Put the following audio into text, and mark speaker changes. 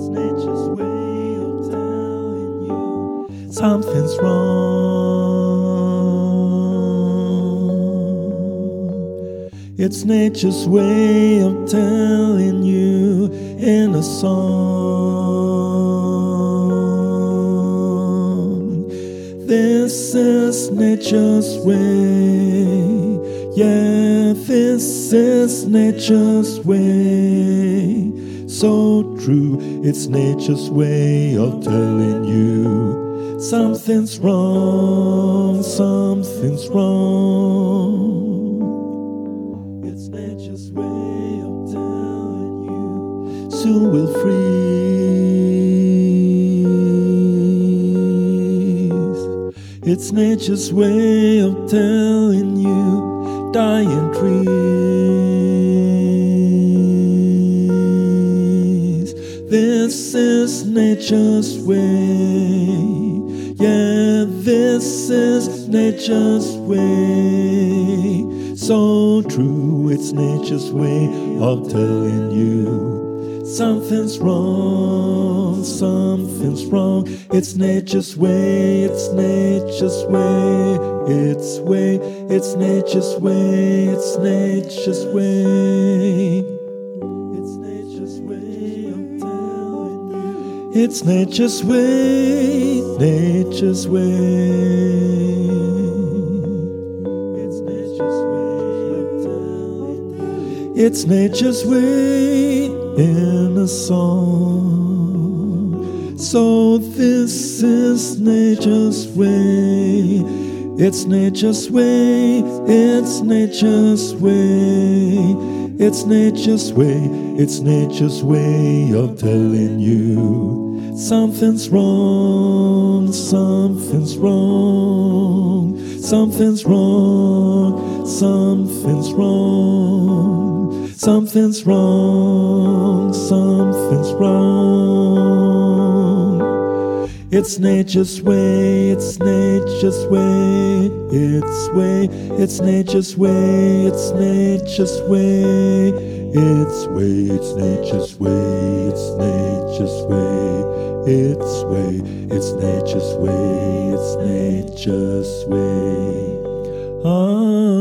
Speaker 1: It's nature's way of telling you something's wrong. It's nature's way of telling you in a song. This is nature's way. Yeah, this is nature's way. So true, it's nature's way of telling you something's wrong, something's wrong. It's nature's way of telling you soon we'll freeze. It's nature's way of telling you dying trees. This is nature's way. Yeah, this is nature's way. So true, it's nature's way of telling you something's wrong, something's wrong. It's nature's way, it's nature's way, it's way, it's nature's way, it's nature's way. It's nature's way of telling you. It's nature's way, nature's way. It's nature's way of telling you. It's nature's way in a song. So this is nature's way. It's nature's way. It's nature's way. It's nature's way. It's nature's way of telling you something's wrong. Something's wrong. Something's wrong. Something's wrong. Something's wrong, something's wrong. It's nature's way, it's nature's way, it's way, it's nature's way, it's nature's way, it's way, it's nature's way, it's nature's way, it's way, it's nature's way, it's nature's way.